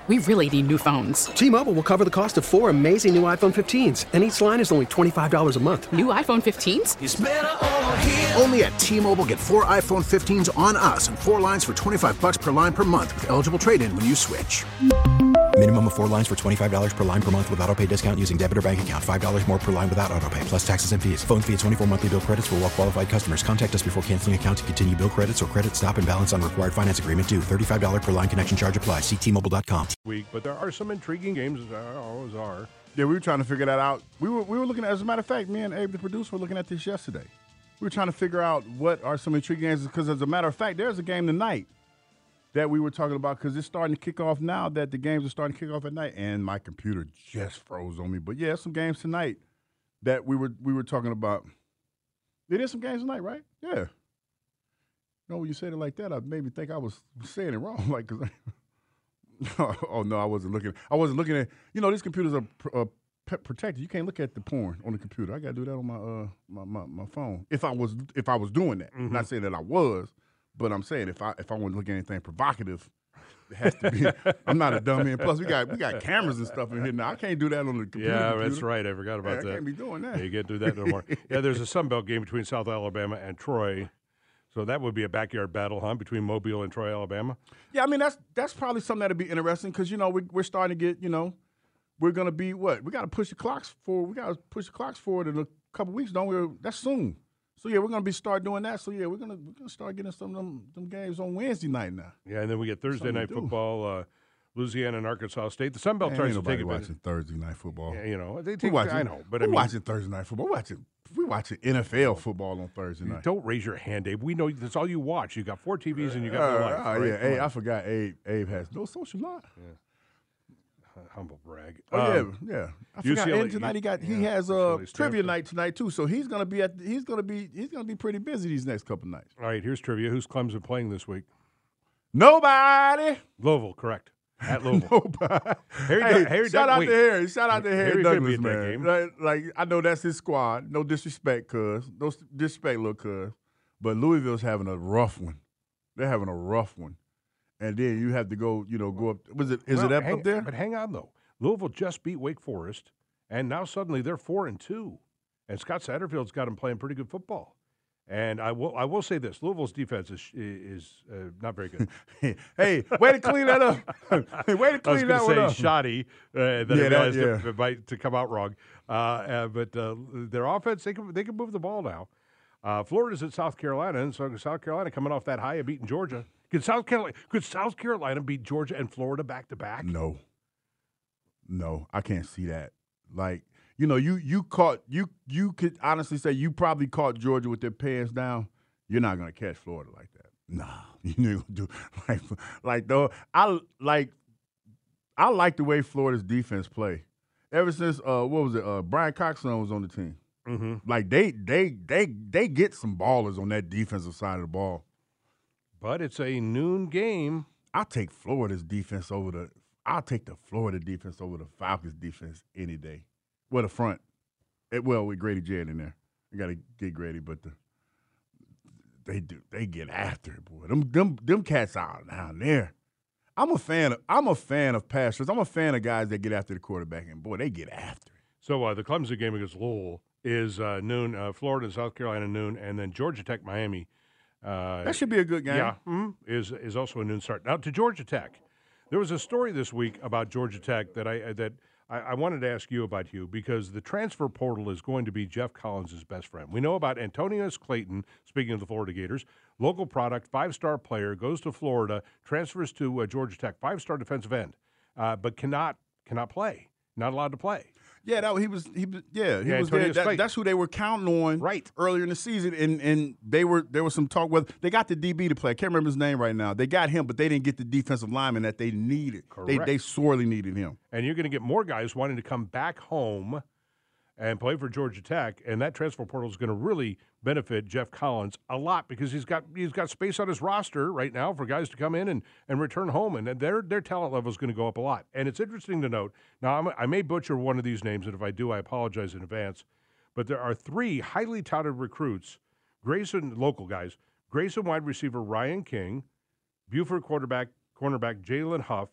We really need new phones. T-Mobile will cover the cost of 4 amazing new iPhone 15s, and each line is only $25 a month. New iPhone 15s? It's better over here. Only at T-Mobile, get 4 iPhone 15s on us and 4 lines for $25 per line per month with eligible trade-in when you switch. Minimum of 4 lines for $25 per line per month with autopay discount using debit or bank account. $5 more per line without autopay, plus taxes and fees. Phone fee at 24 monthly bill credits for well-qualified customers. Contact us before canceling account to continue bill credits or credit stop and balance on required finance agreement due. $35 per line connection charge applies. See T-Mobile.com. But there are some intriguing games, as there always are. Yeah, we were trying to figure that out. We were looking at, as a matter of fact, me and Abe, the producer, were looking at this yesterday. We were trying to figure out what are some intriguing games, because as a matter of fact, there's a game tonight that we were talking about, because it's starting to kick off now, that the games are starting to kick off at night, and my computer just froze on me. But yeah, some games tonight that we were talking about. There is some games tonight, right? Yeah. You know, when you said it like that, I made me think I was saying it wrong. Like, cause oh no, I wasn't looking at. You know, these computers are protected. You can't look at the porn on the computer. I got to do that on my phone. If I was doing that, I'm not saying that I was. But I'm saying if I want to look at anything provocative, it has to be. I'm not a dummy. And plus, we got cameras and stuff in here now. I can't do that on the computer. Yeah, that's right. I forgot about that. I can't be doing that. Yeah, you can't do that no more. Yeah, there's a Sun Belt game between South Alabama and Troy. So that would be a backyard battle, huh, between Mobile and Troy, Alabama? Yeah, I mean, that's probably something that'd be interesting, because, you know, we're starting to get, you know, we're going to be what? We got to push the clocks forward in a couple weeks, don't we? That's soon. So, yeah, we're going to start doing that. So, yeah, we're gonna start getting some of them games on Wednesday night now. Yeah, and then we get Thursday night football, Louisiana and Arkansas State. The Sun Belt tries to take it. Watching Thursday night football. Yeah, you know, I know, but we're watching Thursday night football. We're watching NFL football on Thursday night. Don't raise your hand, Abe. We know that's all you watch. You got 4 TVs and you got no life. Right? Yeah, hey, I forgot Abe has no social life. Yeah. Humble brag. Oh yeah. I forgot. And tonight he has trivia night tonight too. So he's gonna be pretty busy these next couple nights. All right, here's trivia. Who's Clemson playing this week? Nobody. Louisville, correct. At Louisville. Nobody. Harry shout out to Harry. Shout out to Harry Douglas, man. Like I know that's his squad. No disrespect, No disrespect, little cuz. But Louisville's having a rough one. They're having a rough one. And then you have to go up. Is it up there? But hang on, though. Louisville just beat Wake Forest, and now suddenly they're 4-2. And Scott Satterfield's got them playing pretty good football. And I will say this: Louisville's defense is not very good. Hey, way to clean that up! Way to clean that one up. I was going to say shoddy. That realized it to come out wrong. But their offense, they can move the ball now. Florida's at South Carolina, and so South Carolina coming off that high of beating Georgia. Could South Carolina beat Georgia and Florida back to back? No, I can't see that. Like, you know, you could honestly say you probably caught Georgia with their pants down. You're not gonna catch Florida like that. Nah, you ain't gonna do like though. I like the way Florida's defense play. Ever since Brian Coxon was on the team. Mm-hmm. Like they get some ballers on that defensive side of the ball. But it's a noon game. I'll take the Florida defense over the Falcons defense any day. Well, the front. With Grady Jarrett in there. You got to get Grady, but they get after it, boy. Them cats out down there. I'm a fan of passers. I'm a fan of guys that get after the quarterback, and boy, they get after it. So the Clemson game against Louisville is noon. Florida and South Carolina noon, and then Georgia Tech Miami. That should be a good game. Yeah, is also a noon start. Now to Georgia Tech. There was a story this week about Georgia Tech that I wanted to ask you about, Hugh, because the transfer portal is going to be Jeff Collins' best friend. We know about Antonius Clayton, speaking of the Florida Gators, local product, 5-star player, goes to Florida, transfers to Georgia Tech, 5-star defensive end, but cannot play, not allowed to play. Yeah, he was there. That's who they were counting on earlier in the season, and there was some talk whether they got the DB to play. I can't remember his name right now. They got him, but they didn't get the defensive lineman that they needed. Correct. They sorely needed him. And you're going to get more guys wanting to come back home and play for Georgia Tech, and that transfer portal is going to really benefit Jeff Collins a lot because he's got space on his roster right now for guys to come in and return home, and their talent level is going to go up a lot. And it's interesting to note, now I may butcher one of these names, and if I do, I apologize in advance, but there are 3 highly touted recruits, local guys, Grayson wide receiver Ryan King, Buford cornerback Jalen Huff,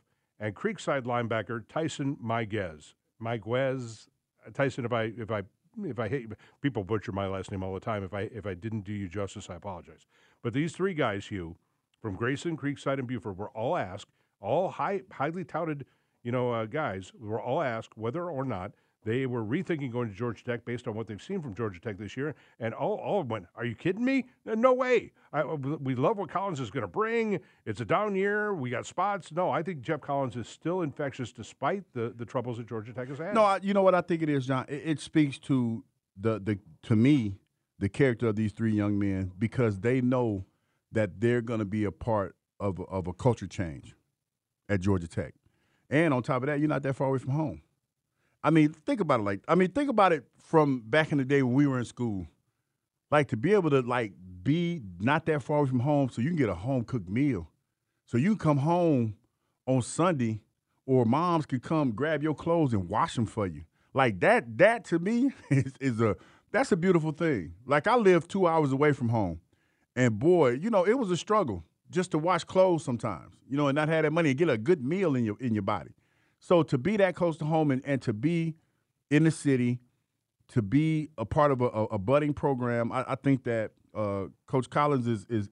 and Creekside linebacker Tyson Miguez. Tyson, if I hate people butcher my last name all the time. If I didn't do you justice, I apologize. But these three guys, Hugh, from Grayson, Creekside, and Buford, were all asked, all highly touted, guys, were all asked whether or not they were rethinking going to Georgia Tech based on what they've seen from Georgia Tech this year. And all went, are you kidding me? No way. We love what Collins is going to bring. It's a down year. We got spots. No, I think Jeff Collins is still infectious despite the troubles that Georgia Tech has had. No, you know what I think it is, John? It speaks to to me, the character of these three young men, because they know that they're going to be a part of a culture change at Georgia Tech. And on top of that, you're not that far away from home. I mean, think about it. Think about it from back in the day when we were in school. Like, to be able to, be not that far away from home so you can get a home-cooked meal. So you can come home on Sunday, or moms could come grab your clothes and wash them for you. Like, that to me that's a beautiful thing. Like, I live 2 hours away from home. And, boy, it was a struggle just to wash clothes sometimes, and not have that money and get a good meal in your body. So to be that close to home and to be in the city, to be a part of a budding program, I think that Coach Collins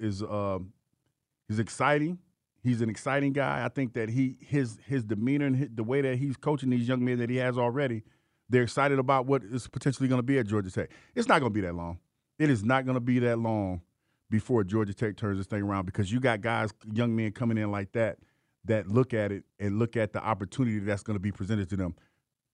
is exciting. He's an exciting guy. I think that his demeanor and the way that he's coaching these young men that he has already, they're excited about what is potentially going to be at Georgia Tech. It's not going to be that long. It is not going to be that long before Georgia Tech turns this thing around, because you got guys, young men coming in like that look at it and look at the opportunity that's going to be presented to them.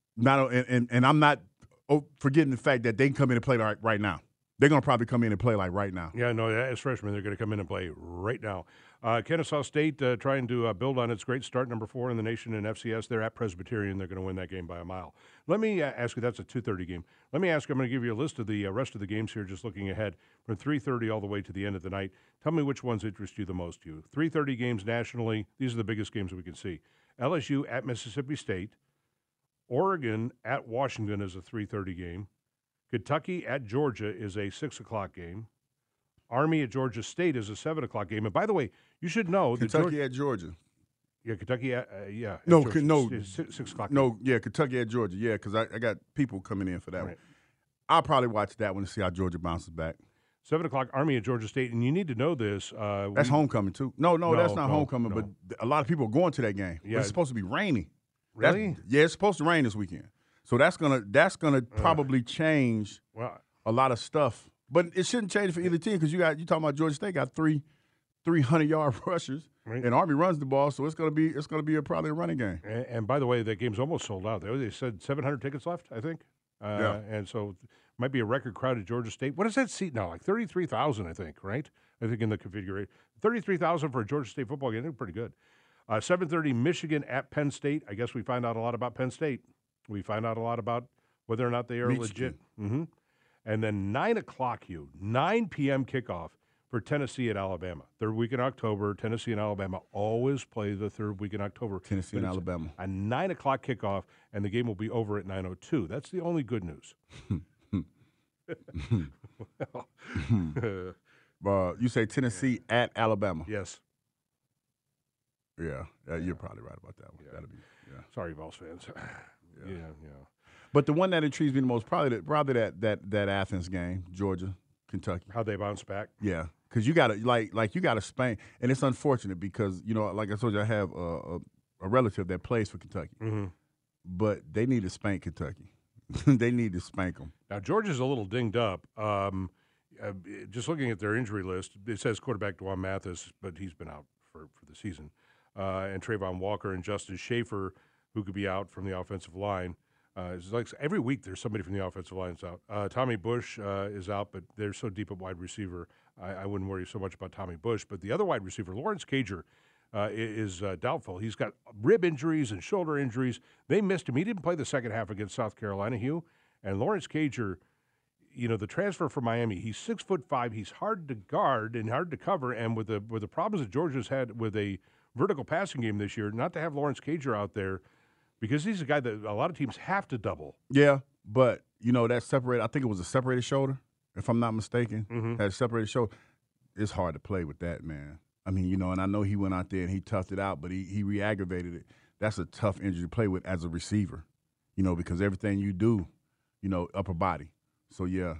And I'm not forgetting the fact that they can come in and play right now. They're going to probably come in and play right now. Yeah, no, as freshmen, they're going to come in and play right now. Kennesaw State trying to build on its great start, number 4 in the nation in FCS. They're at Presbyterian. They're going to win that game by a mile. Let me ask you, that's a 2:30 game. Let me ask you, I'm going to give you a list of the rest of the games here, just looking ahead from 3:30 all the way to the end of the night. Tell me which ones interest you the most, Hugh. 3:30 games nationally. These are the biggest games that we can see. LSU at Mississippi State. Oregon at Washington is a 3:30 game. Kentucky at Georgia is a 6 o'clock game. Army at Georgia State is a 7 o'clock game. And by the way, you should know that Kentucky at Georgia. Yeah, Kentucky at no, Georgia. no, 6 o'clock. No, yeah, Kentucky at Georgia. Yeah, because I got people coming in for that one. I'll probably watch that one to see how Georgia bounces back. 7 o'clock, Army at Georgia State, and you need to know this. That's homecoming too. No, that's not homecoming. No. But a lot of people are going to that game. Yeah. It's supposed to be rainy. Really? It's supposed to rain this weekend. So that's gonna probably change a lot of stuff. But it shouldn't change for either team, because you talking about Georgia State got 300-yard rushers, and Army runs the ball, so it's gonna be probably a running game. And by the way, that game's almost sold out. They said 700 tickets left, I think. And so it might be a record crowd at Georgia State. What does that seat now? Like 33,000, I think, right? I think in the configuration. 33,000 for a Georgia State football game. They're pretty good. 7:30, Michigan at Penn State. I guess we find out a lot about Penn State. We find out a lot about whether or not they are legit. Mm-hmm. And then 9 o'clock, 9 p.m. kickoff for Tennessee at Alabama. Third week in October, Tennessee and Alabama always play the third week in October. Tennessee and Alabama. A 9 o'clock kickoff, and the game will be over at 9:02. That's the only good news. You say Tennessee at Alabama. Yes. Yeah, you're probably right about that one. Yeah. That'll be, Sorry, Vols fans. Yeah. But the one that intrigues me the most, probably that Athens game, Georgia, Kentucky. How they bounce back. Yeah, because you got to you got to spank, and it's unfortunate because like I told you, I have a relative that plays for Kentucky, but they need to spank Kentucky. They need to spank them. Now Georgia's a little dinged up. Just looking at their injury list, it says quarterback Dwan Mathis, but he's been out for the season, and Trayvon Walker and Justice Schaefer, who could be out from the offensive line. It's like every week there's somebody from the offensive line that's out. Tommy Bush is out, but they're so deep at wide receiver, I wouldn't worry so much about Tommy Bush. But the other wide receiver, Lawrence Cager, is doubtful. He's got rib injuries and shoulder injuries. They missed him. He didn't play the second half against South Carolina, Hugh. And Lawrence Cager, the transfer from Miami, he's 6'5". He's hard to guard and hard to cover. And with the problems that Georgia's had with a vertical passing game this year, not to have Lawrence Cager out there, because he's a guy that a lot of teams have to double. Yeah, but, that separated – I think it was a separated shoulder, if I'm not mistaken. That separated shoulder. It's hard to play with that, man. I mean, and I know he went out there and he toughed it out, but he re-aggravated it. that's a tough injury to play with as a receiver, because everything you do, upper body. So, yeah,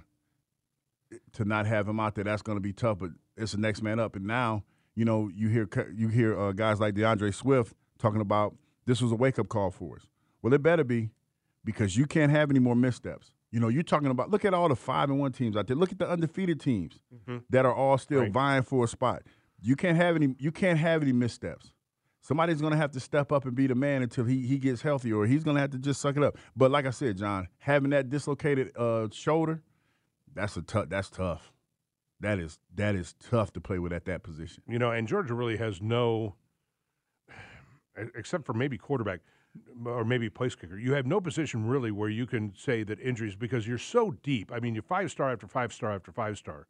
to not have him out there, that's going to be tough, but it's the next man up. And now, you hear guys like DeAndre Swift talking about this was a wake-up call for us. Well, it better be, because you can't have any more missteps. You're talking about, look at all the 5-1 teams out there. Look at the undefeated teams that are all still vying for a spot. You can't have any missteps. Somebody's going to have to step up and be the man until he gets healthy, or he's going to have to just suck it up. But like I said, John, having that dislocated shoulder, that's tough. That is tough to play with at that position. And Georgia really has no, except for maybe quarterback or maybe place kicker, you have no position really where you can say that injuries, because you're so deep. I mean, you're 5-star after 5-star after 5-star.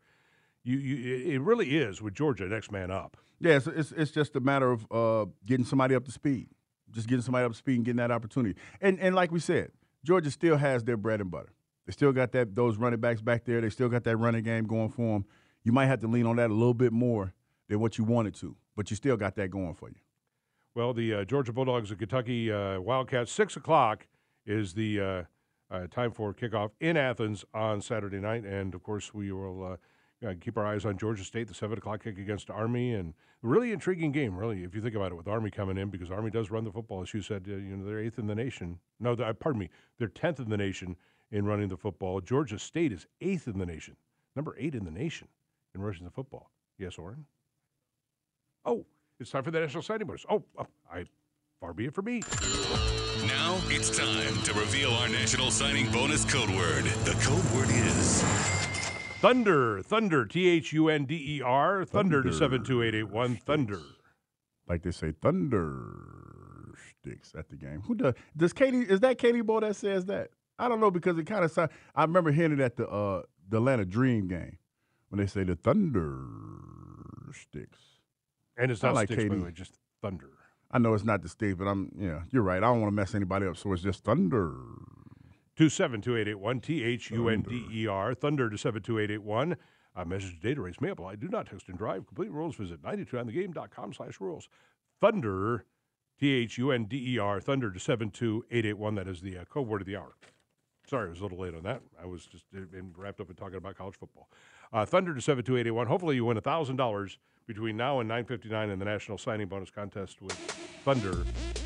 It really is with Georgia next man up. Yeah, it's just a matter of getting somebody up to speed, and getting that opportunity. And like we said, Georgia still has their bread and butter. They still got those running backs back there. They still got that running game going for them. You might have to lean on that a little bit more than what you wanted to, but you still got that going for you. Well, the Georgia Bulldogs and Kentucky Wildcats, 6 o'clock is the time for kickoff in Athens on Saturday night. And, of course, we will keep our eyes on Georgia State, the 7 o'clock kick against Army. And a really intriguing game, really, if you think about it, with Army coming in, because Army does run the football. As you said, they're 8th in the nation. No, pardon me, they're 10th in the nation in running the football. Georgia State is 8th in the nation, number 8 in the nation in rushing the football. Yes, Oren? Oh, it's time for the National Signing Bonus. Far be it for me. Now it's time to reveal our National Signing Bonus code word. The code word is Thunder. Thunder. Thunder. Thunder to 72881. Thunder. Like they say, thunder sticks at the game. Who does Katie? Is that Katie Boy that says that? I don't know, because it kind of sounds. I remember hearing it at the Atlanta Dream game when they say the thunder sticks. And it's not like sticks, by Katie. the way, just thunder. I know it's not the sticks, but you're right. I don't want to mess anybody up, so it's just thunder. 272-881, Thunder. Thunder to 72881. Message data rates may apply. Do not text and drive. Complete rules. Visit 92onthegame.com/rules. Thunder, Thunder. Thunder to 72881. That is the code word of the hour. Sorry, I was a little late on that. I was just wrapped up in talking about college football. Thunder to 72881. Hopefully you win $1,000 between now and 9:59 in the National Signing Bonus Contest with Thunder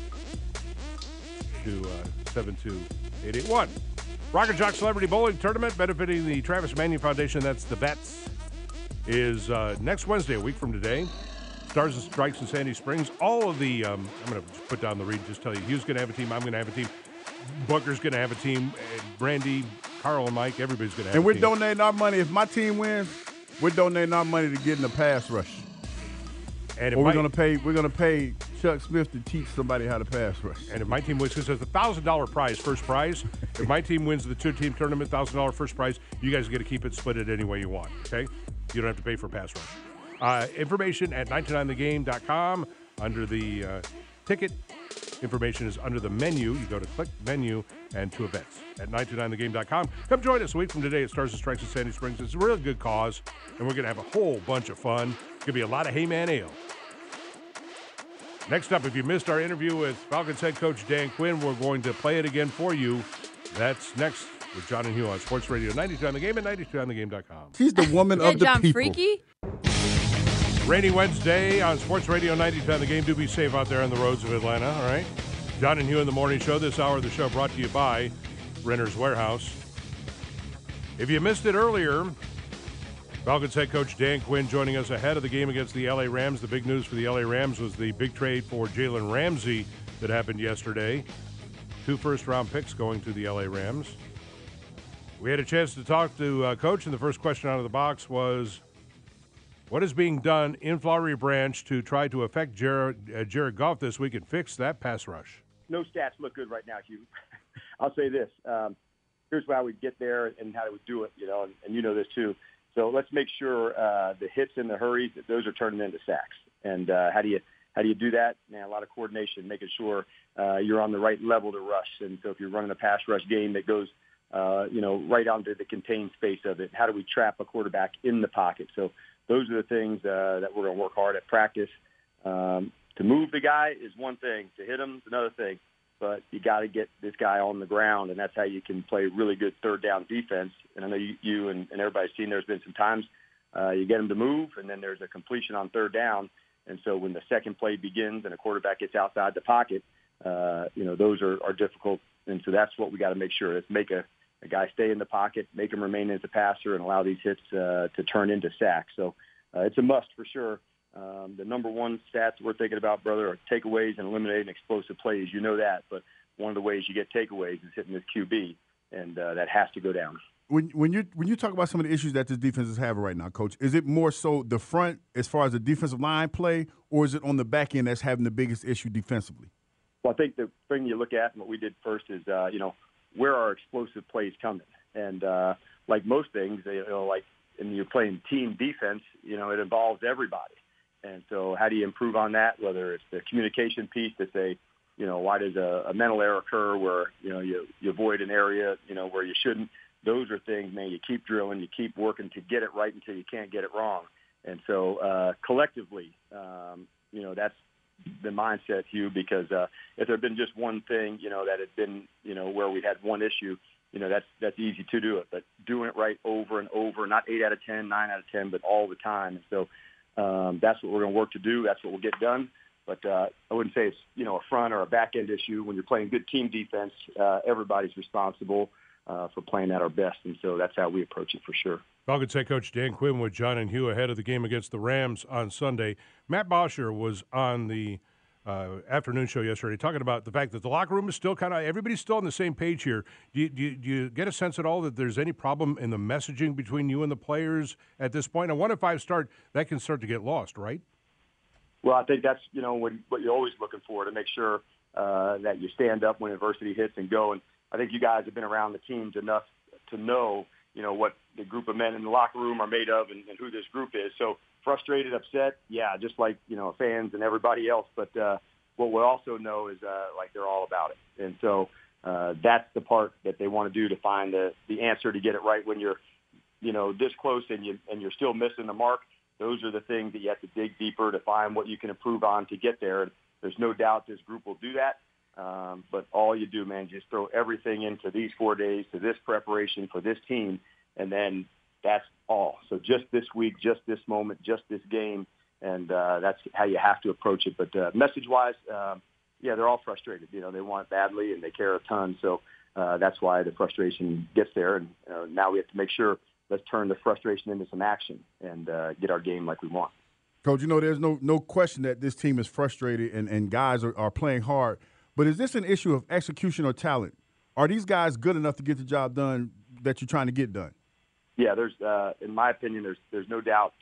to 72881. Rock and Jock Celebrity Bowling Tournament benefiting the Travis Manion Foundation. That's the Bets. Is next Wednesday, a week from today. Stars and Strikes in Sandy Springs. All of the, I'm going to put down the read, just tell you, Hugh's going to have a team, I'm going to have a team, Booker's going to have a team, Brandy, Carl and Mike, everybody's going to have a team. And we're donating our money. If my team wins, we're donating our money to get in the pass rush. And we're going to pay Chuck Smith to teach somebody how to pass rush. And if my team wins, because there's a $1,000 prize, first prize. If my team wins the two-team tournament, $1,000 first prize, you guys get to keep it, split it any way you want, okay? You don't have to pay for pass rush. Information at 929thegame.com under the ticket. Information is under the menu. You go to click menu and to events at 929thegame.com. Come join us a week from today at Stars and Strikes in Sandy Springs. It's a really good cause, and we're going to have a whole bunch of fun. It's going to be a lot of Heyman Ale. Next up, if you missed our interview with Falcons head coach Dan Quinn, we're going to play it again for you. That's next with John and Hugh on Sports Radio 92 on the Game and 92onthegame.com. She's the woman of the John people. Freaky? Rainy Wednesday on Sports Radio 92 on the Game. Do be safe out there on the roads of Atlanta, all right? John and Hugh in the Morning Show. This hour of the show brought to you by Renter's Warehouse. If you missed it earlier, Falcons head coach Dan Quinn joining us ahead of the game against the L.A. Rams. The big news for the L.A. Rams was the big trade for Jalen Ramsey that happened yesterday. 2 first-round picks going to the L.A. Rams. We had a chance to talk to Coach, and the first question out of the box was, what is being done in Flowery Branch to try to affect Jared Goff this week and fix that pass rush? No stats look good right now, Hugh. I'll say this. Here's how we get there and how we do it, and you know this too. So let's make sure the hits and the hurries, those are turning into sacks. And how do you do that? Man, a lot of coordination, making sure you're on the right level to rush. And so if you're running a pass rush game that goes, right onto the contained space of it, how do we trap a quarterback in the pocket? So those are the things that we're going to work hard at practice. To move the guy is one thing. To hit him is another thing. But you got to get this guy on the ground, and that's how you can play really good third down defense. And I know you and everybody's seen there's been some times you get him to move, and then there's a completion on third down. And so when the second play begins and a quarterback gets outside the pocket, those are difficult. And so that's what we got to make sure. Is make a guy stay in the pocket, make him remain as a passer, and allow these hits to turn into sacks. So it's a must for sure. The number one stats we're thinking about, brother, are takeaways and eliminating explosive plays. You know that. But one of the ways you get takeaways is hitting this QB, and that has to go down. When you talk about some of the issues that this defense is having right now, Coach, is it more so the front as far as the defensive line play, or is it on the back end that's having the biggest issue defensively? Well, I think the thing you look at and what we did first is, where are explosive plays coming? And like most things, like when you're playing team defense, it involves everybody. And so how do you improve on that, whether it's the communication piece to say, why does a mental error occur where, you avoid an area, where you shouldn't? Those are things, man, you keep drilling, you keep working to get it right until you can't get it wrong. And so collectively, that's the mindset, Hugh, because if there had been just one thing, that had been, where we had one issue, that's easy to do it. But doing it right over and over, not 8 out of 10, 9 out of 10, but all the time. And so that's what we're going to work to do. That's what will get done. But I wouldn't say it's, a front or a back-end issue. When you're playing good team defense, everybody's responsible for playing at our best. And so that's how we approach it for sure. Falcons head coach Dan Quinn with John and Hugh ahead of the game against the Rams on Sunday. Matt Bosher was on the afternoon show yesterday talking about the fact that the locker room is still everybody's still on the same page here. Do you get a sense at all that there's any problem in the messaging between you and the players at this point? And 1-5 that can start to get lost, right? Well, I think that's, what you're always looking for to make sure that you stand up when adversity hits and go. And I think you guys have been around the teams enough to know, what the group of men in the locker room are made of and who this group is. So frustrated, upset, yeah, just like, fans and everybody else. But what we also know is, they're all about it. And so that's the part that they want to do to find the answer to get it right when you're, this close and you're still missing the mark. Those are the things that you have to dig deeper to find what you can improve on to get there. There's no doubt this group will do that. But all you do, man, just throw everything into these 4 days, to this preparation for this team, and then that's all. So just this week, just this moment, just this game, and that's how you have to approach it. But message-wise, they're all frustrated. They want it badly, and they care a ton. So that's why the frustration gets there. And now we have to make sure, let's turn the frustration into some action and get our game like we want. Coach, there's no question that this team is frustrated and guys are playing hard. But is this an issue of execution or talent? Are these guys good enough to get the job done that you're trying to get done? Yeah, there's, in my opinion, there's no doubt,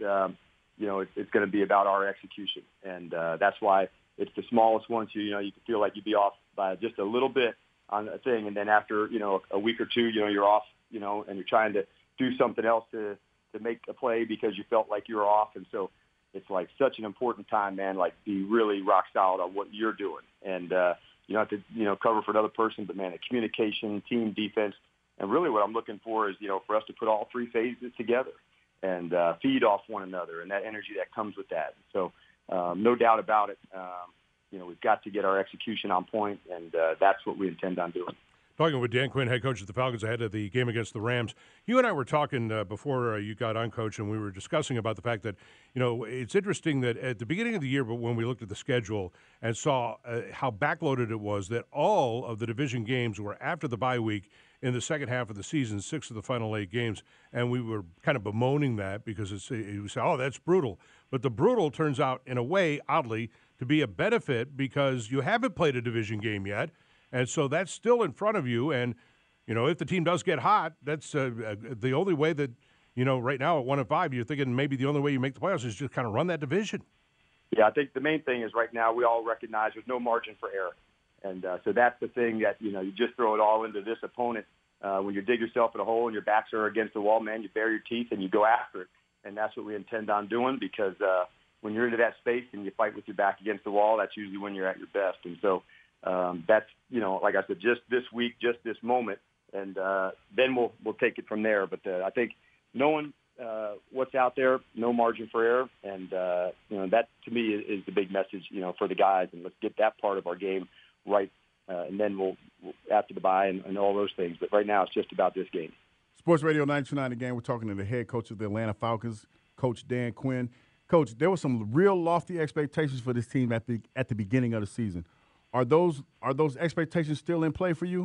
it's going to be about our execution. And that's why it's the smallest one, too. You can feel like you'd be off by just a little bit on a thing. And then after, a week or two, you're off, and you're trying to do something else to make a play because you felt like you were off. And so it's like such an important time, man, be really rock solid on what you're doing. And, you don't have to, cover for another person, but, man, the communication, team defense, and really what I'm looking for is, for us to put all three phases together and feed off one another and that energy that comes with that. So no doubt about it, we've got to get our execution on point, and that's what we intend on doing. Talking with Dan Quinn, head coach of the Falcons ahead of the game against the Rams. You and I were talking before you got on, Coach, and we were discussing about the fact that, it's interesting that at the beginning of the year, but when we looked at the schedule and saw how backloaded it was, that all of the division games were after the bye week in the second half of the season, 6 of the final 8 games, and we were kind of bemoaning that because we say, oh, that's brutal. But the brutal turns out, in a way, oddly, to be a benefit because you haven't played a division game yet. And so that's still in front of you. And, if the team does get hot, that's the only way that, right now at 1-5, you're thinking maybe the only way you make the playoffs is just kind of run that division. Yeah, I think the main thing is right now we all recognize there's no margin for error. And so that's the thing that, you just throw it all into this opponent. When you dig yourself in a hole and your backs are against the wall, man, you bare your teeth and you go after it. And that's what we intend on doing because when you're into that space and you fight with your back against the wall, that's usually when you're at your best. And so that's, like I said, just this week, just this moment, and then we'll take it from there. But I think knowing what's out there, no margin for error. And, that to me is the big message, for the guys. And let's get that part of our game right. And then we'll after the bye and all those things. But right now it's just about this game. Sports Radio 92.9 The Game. We're talking to the head coach of the Atlanta Falcons, Coach Dan Quinn. Coach, there were some real lofty expectations for this team at the beginning of the season. Are those expectations still in play for you?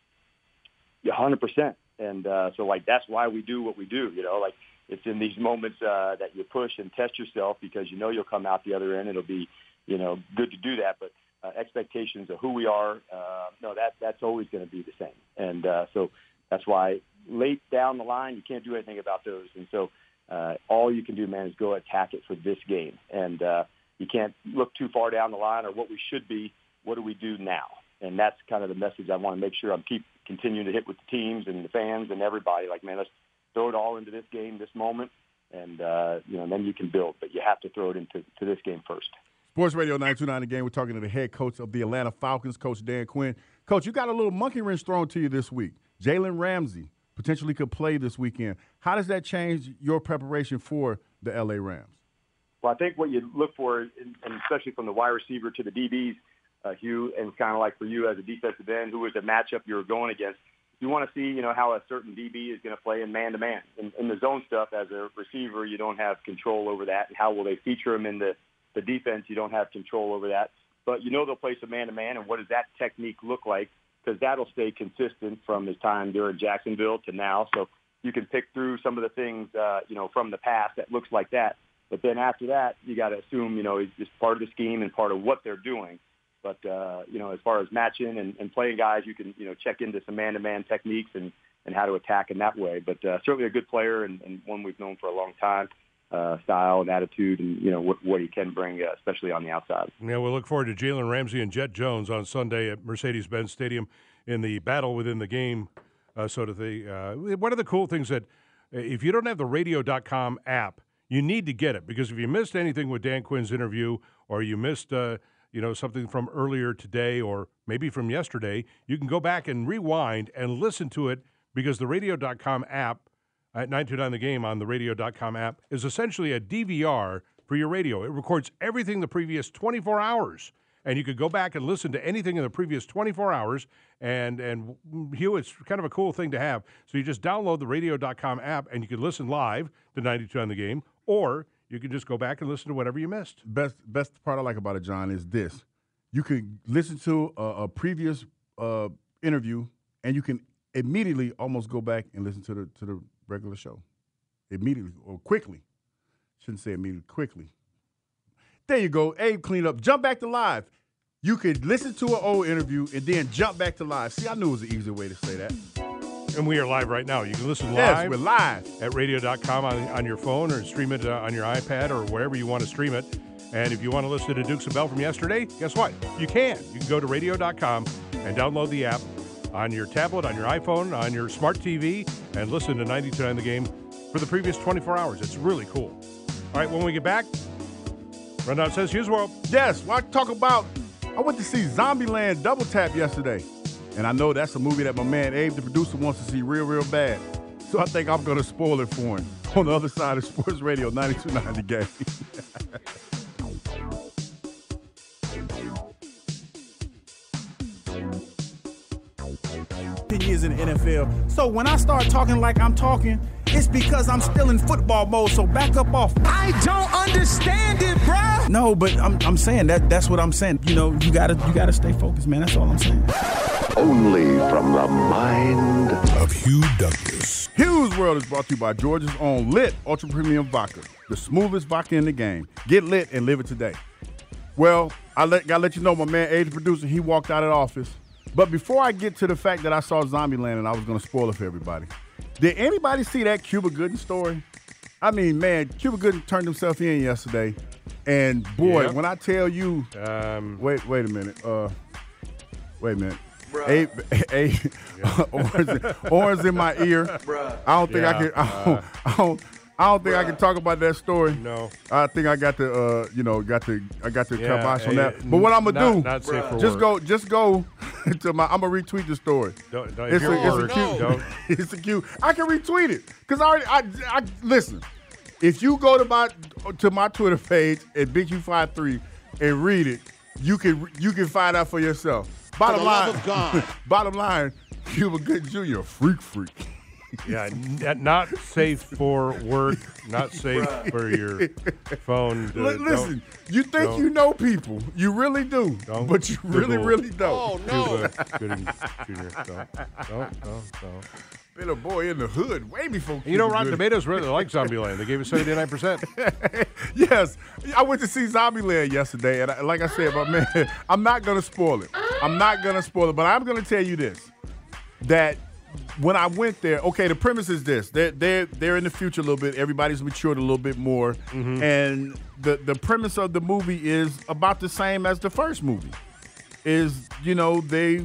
Yeah, 100%. And so that's why we do what we do. It's in these moments that you push and test yourself because you'll come out the other end. It'll be good to do that. But expectations of who we are, that's always going to be the same. And so that's why late down the line you can't do anything about those. And so all you can do, man, is go attack it for this game. And you can't look too far down the line or what we should be. What do we do now? And that's kind of the message I want to make sure I'm continuing to hit with the teams and the fans and everybody. Let's throw it all into this game, this moment, and then you can build. But you have to throw it into this game first. Sports Radio 92.9 The Game. We're talking to the head coach of the Atlanta Falcons, Coach Dan Quinn. Coach, you got a little monkey wrench thrown to you this week. Jalen Ramsey potentially could play this weekend. How does that change your preparation for the L.A. Rams? Well, I think what you look for, and especially from the wide receiver to the DBs, Hugh, and kind of like for you as a defensive end, who is a matchup you're going against, you want to see, how a certain DB is going to play in man-to-man. In the zone stuff, as a receiver, you don't have control over that. And how will they feature him in the defense? You don't have control over that. But they'll play some man-to-man, and what does that technique look like? Because that'll stay consistent from his time during Jacksonville to now. So you can pick through some of the things, from the past that looks like that. But then after that, you got to assume, he's just part of the scheme and part of what they're doing. But, as far as matching and playing guys, you can, check into some man-to-man techniques and how to attack in that way. But certainly a good player and one we've known for a long time, style and attitude and, what he can bring, especially on the outside. Yeah, we'll look forward to Jalen Ramsey and Jet Jones on Sunday at Mercedes-Benz Stadium in the battle within the game, sort of thing. One of the cool things that if you don't have the radio.com app, you need to get it because if you missed anything with Dan Quinn's interview or you missed something from earlier today or maybe from yesterday, you can go back and rewind and listen to it because the radio.com app at 929 The Game on the radio.com app is essentially a DVR for your radio. It records everything the previous 24 hours, and you could go back and listen to anything in the previous 24 hours, and Hugh, it's kind of a cool thing to have. So you just download the radio.com app, and you can listen live to 92 The Game, or you can just go back and listen to whatever you missed. Best part I like about it, John, is this. You can listen to a previous interview, and you can immediately almost go back and listen to the regular show. Immediately or quickly. Shouldn't say immediately, quickly. There you go. Abe cleaned up. Jump back to live. You could listen to an old interview and then jump back to live. See, I knew it was an easier way to say that. And we are live right now. You can listen live. Yes, we're live. At radio.com on your phone or stream it on your iPad or wherever you want to stream it. And if you want to listen to Dukes and Bell from yesterday, guess what? You can. You can go to radio.com and download the app on your tablet, on your iPhone, on your smart TV, and listen to 92.9 The Game for the previous 24 hours. It's really cool. All right, when we get back, Rundown Says Hughes World. Yes, well, I went to see Zombieland Double Tap yesterday. And I know that's a movie that my man Abe, the producer, wants to see real, real bad. So I think I'm going to spoil it for him on the other side of Sports Radio 92.9 The Game. 10 years in the NFL. So when I start talking like I'm talking, it's because I'm still in football mode, so back up off. I don't understand it, bro. No, but I'm saying that's what I'm saying. You gotta stay focused, man. That's all I'm saying. Only from the mind of Hugh Douglas. Hughes World is brought to you by Georgia's own Lit Ultra Premium Vodka, the smoothest vodka in the game. Get lit and live it today. Well, gotta let you know, my man Abe, the producer, he walked out of the office. But before I get to the fact that I saw Zombieland and I was going to spoil it for everybody, did anybody see that Cuba Gooding story? I mean, man, Cuba Gooding turned himself in yesterday. And, boy, when I tell you wait a minute. Wait a minute. Orange in my ear. Bruh. I don't think I can talk about that story. No. I think I got the kibosh on that. But what I'm gonna do? Not safe for just work. go I'm gonna retweet the story. It's a cute. I can retweet it because I listen. If you go to my Twitter page at BigQ53 and read it, you can find out for yourself. Bottom line, Cuba Gooding Jr. freak. Yeah, not safe for work, not safe for your phone. Listen, you think you know people. You really do, but you really don't. Oh, no. Cuba Gooding Jr. Don't. Been a boy in the hood way before. You know, Rotten Tomatoes really like Zombieland. They gave it 79%. Yes, I went to see Zombieland yesterday, and like I said, my man, I'm not gonna spoil it. But I'm gonna tell you this: that when I went there, okay, the premise is this: they're in the future a little bit. Everybody's matured a little bit more, and the premise of the movie is about the same as the first movie. Is they're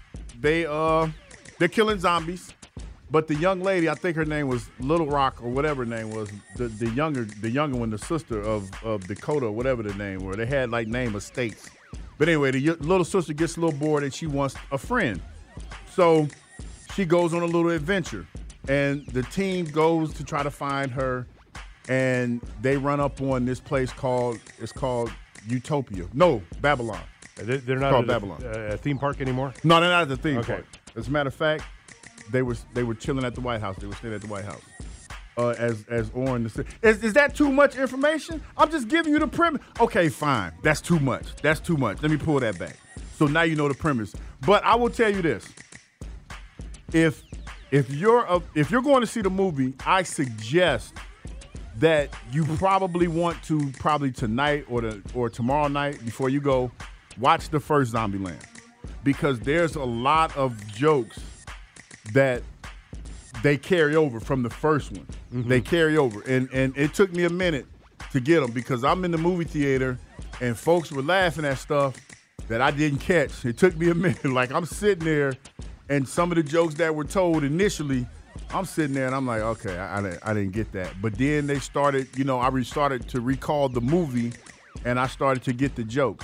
killing zombies. But the young lady, I think her name was Little Rock or whatever her name was, the younger one, the sister of Dakota or whatever the name were. They had like name of states. But anyway, the little sister gets a little bored and she wants a friend. So she goes on a little adventure. And the team goes to try to find her. And they run up on this place called Utopia. No, Babylon. They're not at Babylon. A theme park anymore? No, they're not at the theme park. As a matter of fact, they were chilling at the White House. They were staying at the White House. As Oren, is that too much information? I'm just giving you the premise. Okay, fine. That's too much. Let me pull that back. So now you know the premise. But I will tell you this: if you're going to see the movie, I suggest that you probably want to tonight or tomorrow night before you go watch the first Zombieland, because there's a lot of jokes that they carry over from the first one. Mm-hmm. They carry over. And it took me a minute to get them because I'm in the movie theater and folks were laughing at stuff that I didn't catch. It took me a minute. Like, I'm sitting there and some of the jokes that were told initially, I'm sitting there and I'm like, okay, I didn't get that. But then they started, I started to recall the movie and I started to get the jokes.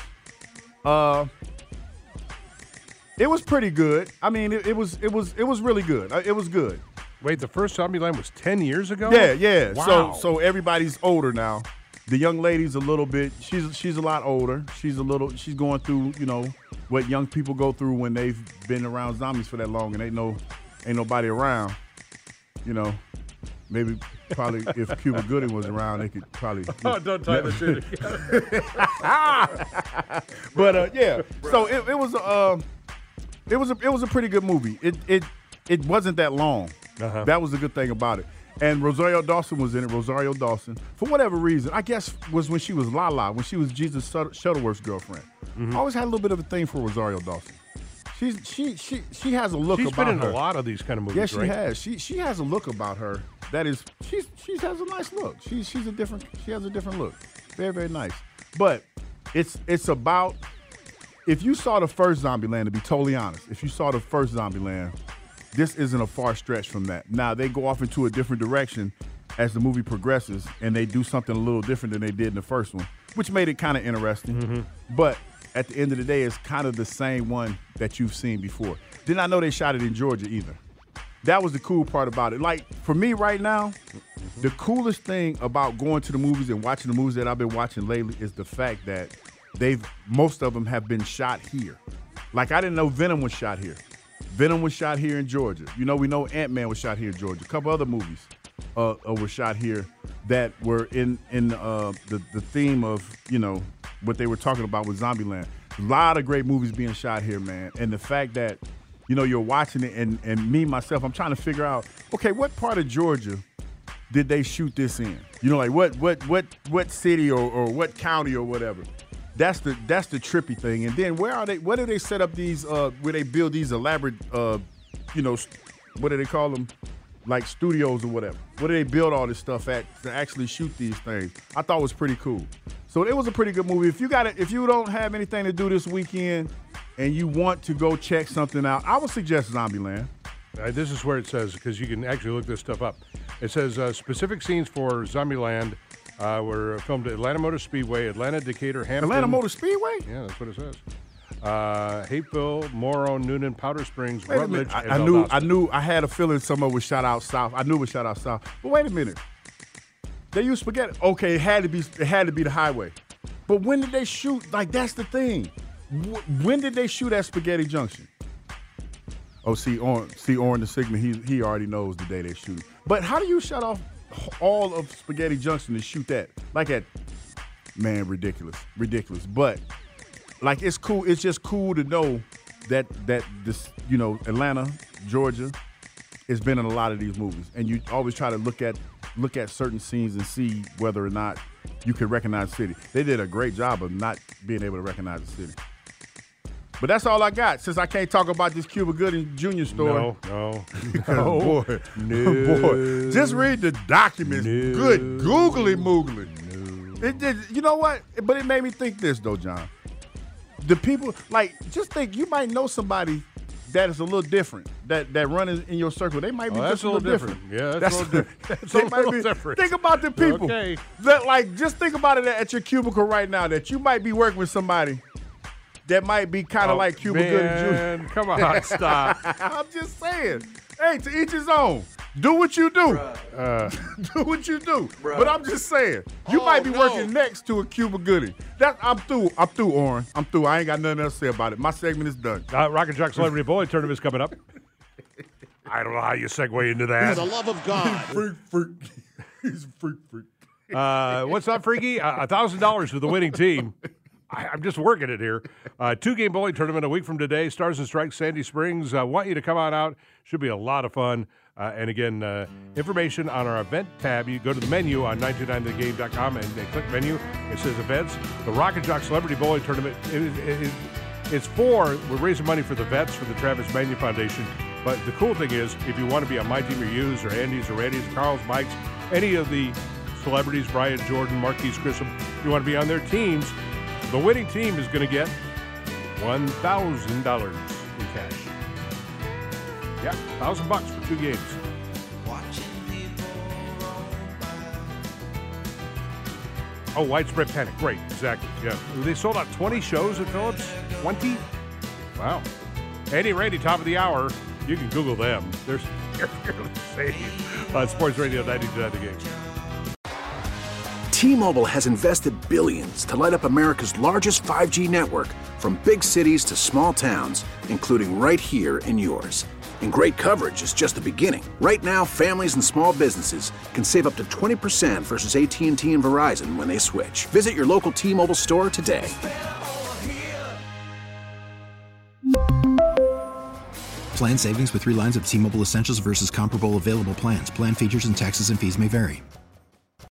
It was pretty good. I mean, it was really good. It was good. Wait, the first Zombieland was 10 years ago? Yeah. Wow. So everybody's older now. The young lady's a little bit. She's a lot older. She's going through what young people go through when they've been around zombies for that long and ain't nobody around. Maybe probably if Cuba Gooding was around, they could probably. Oh, don't tie the shit together. But yeah, so it was a pretty good movie. It wasn't that long. Uh-huh. That was the good thing about it. And Rosario Dawson was in it. Rosario Dawson, for whatever reason, I guess was when she was Lala, when she was Jesus Shuttleworth's girlfriend. Mm-hmm. I always had a little bit of a thing for Rosario Dawson. She has a look about her. She's been in a lot of these kind of movies, yes, right? She has. She has a look about her that is. She has a nice look. She has a different look. Very, very nice. But it's about. If you saw the first Zombieland, to be totally honest, if you saw the first Zombieland, this isn't a far stretch from that. Now, they go off into a different direction as the movie progresses, and they do something a little different than they did in the first one, which made it kind of interesting. Mm-hmm. But at the end of the day, it's kind of the same one that you've seen before. Did not know they shot it in Georgia either. That was the cool part about it. Like, for me right now, the coolest thing about going to the movies and watching the movies that I've been watching lately is the fact that most of them have been shot here. Like, I didn't know Venom was shot here. Venom was shot here in Georgia. We know Ant-Man was shot here in Georgia. A couple other movies were shot here that were in the theme of, what they were talking about with Zombieland. A lot of great movies being shot here, man. And the fact that, you're watching it and me, myself, I'm trying to figure out, okay, what part of Georgia did they shoot this in? Like what city or what county or whatever. That's the trippy thing. And then where do they set up these where they build these elaborate what do they call them? Like studios or whatever. Where do they build all this stuff at to actually shoot these things? I thought it was pretty cool. So it was a pretty good movie. If you don't have anything to do this weekend and you want to go check something out, I would suggest Zombieland. This is where it says, because you can actually look this stuff up. It says specific scenes for Zombieland were filmed at Atlanta Motor Speedway, Atlanta, Decatur, Hampton. Atlanta Motor Speedway? Yeah, that's what it says. Hapeville, Morrow, Noonan, Powder Springs, Wait a Rutledge, minute. and I Valdosta. knew. I had a feeling someone would shout out South. I knew it would shout out South. But wait a minute. They use spaghetti. Okay, it had to be the highway. But when did they shoot? Like, that's the thing. When did they shoot at Spaghetti Junction? Oh, see, Oren the Sigma, he already knows the day they shoot. But how do you shut off all of Spaghetti Junction to shoot that? Like man, ridiculous. But like, it's cool. It's just cool to know that this, Atlanta, Georgia, has been in a lot of these movies, and you always try to look at certain scenes and see whether or not you can recognize the city. They did a great job of not being able to recognize the city. But that's all I got, since I can't talk about this Cuba Gooding Jr. story. No. Boy, just read the documents. No. Good googly moogly. It did, you know what? But it made me think this, though, John. The people, just think, you might know somebody that is a little different, that run in your circle. They might be just a little different. Yeah, that's a little different. That's a little different. Think about the people. Okay. That, just think about it at your cubicle right now, that you might be working with somebody that might be kind of like Cuba Gooding Jr. Come on, stop. I'm just saying. Hey, to each his own. Do what you do. Do what you do. But I'm just saying, you might be working next to a Cuba Gooding. I'm through, Oren. I'm through. I ain't got nothing else to say about it. My segment is done. Rock and Jock Celebrity Bowling Tournament is coming up. I don't know how you segue into that. For the love of God. Freak. He's a freak. What's up, Freaky? $1,000 for the winning team. I'm just working it here. 2-game bowling tournament a week from today. Stars and Strikes, Sandy Springs. Want you to come on out. Should be a lot of fun. And again, information on our event tab. You go to the menu on 929thegame.com and click menu. It says events. The Rock and Jock Celebrity Bowling Tournament. We're raising money for the vets for the Travis Manu Foundation. But the cool thing is, if you want to be on my team or Hughes or Andy's or Randy's, Carl's, Mike's, any of the celebrities, Brian, Jordan, Marquise Grissom, you want to be on their teams, the winning team is going to get $1,000 in cash. Yeah, $1,000 for 2 games. Oh, Widespread Panic. Great, exactly. Yeah. They sold out 20 shows at Phillips? 20? Wow. Andy Randy, top of the hour. You can Google them. They're safe. On Sports Radio 92.9 The Game. T-Mobile has invested billions to light up America's largest 5G network, from big cities to small towns, including right here in yours. And great coverage is just the beginning. Right now, families and small businesses can save up to 20% versus AT&T and Verizon when they switch. Visit your local T-Mobile store today. Plan savings with 3 lines of T-Mobile Essentials versus comparable available plans. Plan features and taxes and fees may vary.